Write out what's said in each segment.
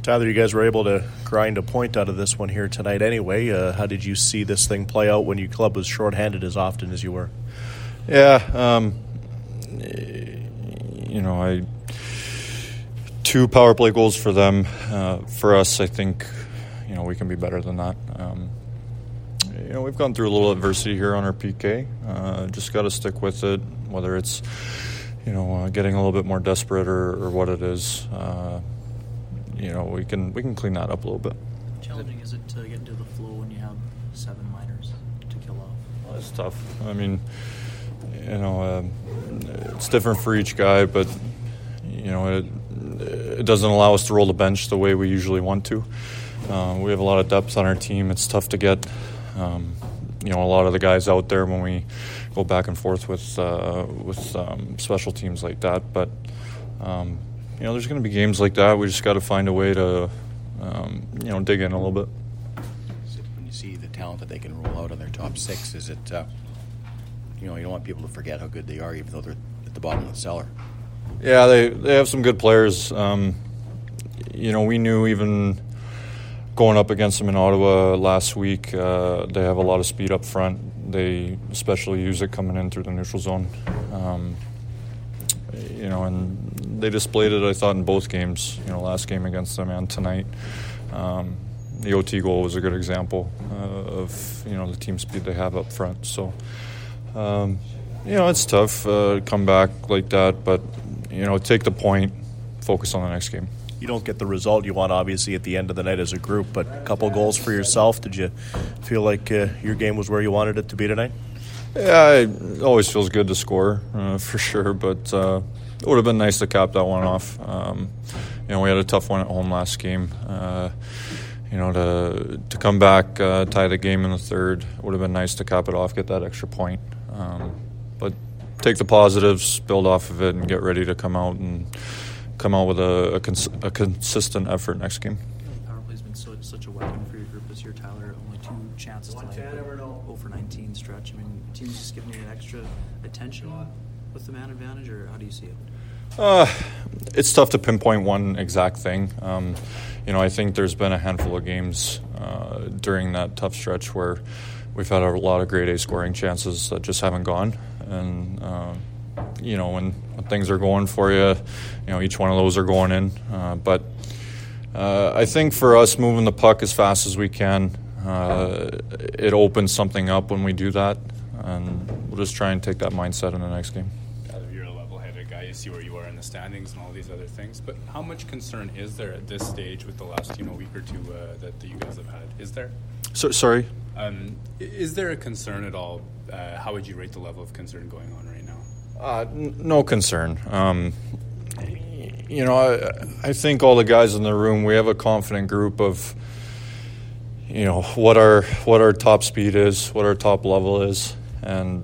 Tyler, you guys were able to grind a point out of this one here tonight anyway. How did you see this thing play out when your club was shorthanded as often as you were? Yeah, two power play goals for them. For us, I think, we can be better than that. We've gone through a little adversity here on our PK. Just got to stick with it, whether it's, getting a little bit more desperate or what it is. We can clean that up a little bit. How challenging is it to get into the flow when you have 7 minors to kill off? Well, it's tough. I mean, it's different for each guy, but it doesn't allow us to roll the bench the way we usually want to. We have a lot of depth on our team. It's tough to get a lot of the guys out there when we go back and forth with special teams like that. But there's going to be games like that. We just got to find a way to dig in a little bit. When you see the talent that they can roll out on their top 6, is it you don't want people to forget how good they are, even though they're at the bottom of the cellar? Yeah, they have some good players. We knew even going up against them in Ottawa last week, they have a lot of speed up front. They especially use it coming in through the neutral zone. And they displayed it, I thought, in both games, last game against them and tonight. The OT goal was a good example of, the team speed they have up front. So, it's tough to come back like that, but, take the point, focus on the next game. You don't get the result you want, obviously, at the end of the night as a group, but a couple goals for yourself. Did you feel like your game was where you wanted it to be tonight? Yeah, it always feels good to score, for sure, but it would have been nice to cap that one off. We had a tough one at home last game. To come back, tie the game in the third, it would have been nice to cap it off, get that extra point. But take the positives, build off of it, and get ready to come out with a consistent effort next game. Power play's been such a weapon for your group this year, Tyler. Only 2 chances tonight, 0 for 19 stretch. I mean, the team's just giving you an extra attention with the man advantage, or how do you see it? It's tough to pinpoint one exact thing. I think there's been a handful of games during that tough stretch where we've had a lot of grade A scoring chances that just haven't gone. And, when things are going for you, each one of those are going in. But I think for us, moving the puck as fast as we can, it opens something up when we do that. And we'll just try and take that mindset in the next game. You're a level-headed guy. You see where you are in the standings and all these other things. But how much concern is there at this stage with the last week or two that you guys have had? Is there? Sorry? Is there a concern at all? How would you rate the level of concern going on right now? No concern. I think all the guys in the room, we have a confident group of, what our top speed is, what our top level is. And,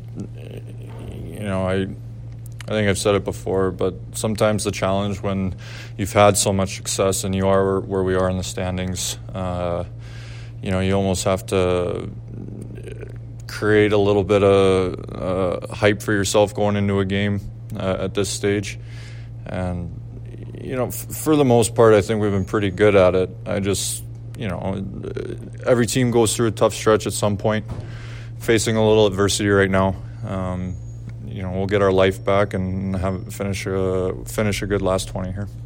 I think I've said it before, but sometimes the challenge when you've had so much success and you are where we are in the standings, you almost have to create a little bit of hype for yourself going into a game at this stage. And, for the most part, I think we've been pretty good at it. I just, every team goes through a tough stretch at some point, facing a little adversity right now. We'll get our life back and finish a good last 20 here.